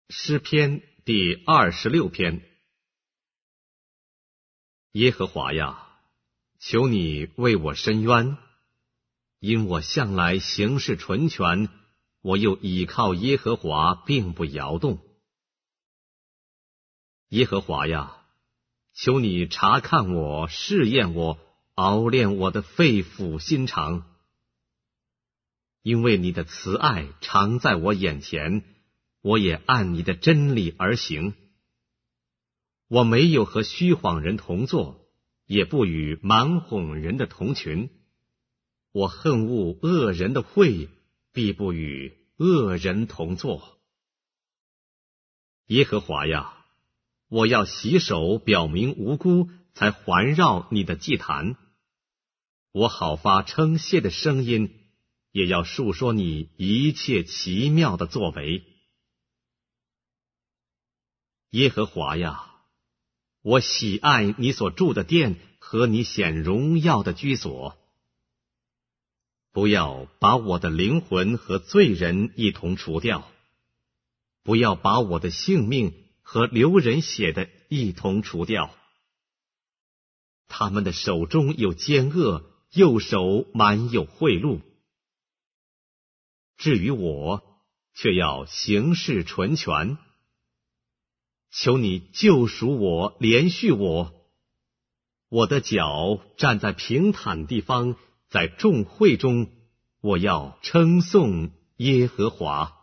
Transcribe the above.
诗篇第26篇。耶和华呀，求你为我伸冤，因我向来行事纯全，我又倚靠耶和华，并不摇动。耶和华呀，求你察看我，试验我，熬炼我的肺腑心肠。因为你的慈爱常在我眼前，我也按你的真理而行。我没有和虚谎人同坐，也不与蛮哄人的同群。我恨恶恶人的会，必不与恶人同坐。耶和华呀，我要洗手表明无辜，才环绕你的祭坛。我好发称谢的声音，也要述说你一切奇妙的作为。耶和华呀，我喜爱你所住的殿和你显荣耀的居所。不要把我的灵魂和罪人一同除掉，不要把我的性命和流人血的一同除掉。他们的手中有奸恶，右手满有贿赂。至于我，却要行事纯全。求你救赎我，怜恤我。我的脚站在平坦地方，在众会中，我要称颂耶和华。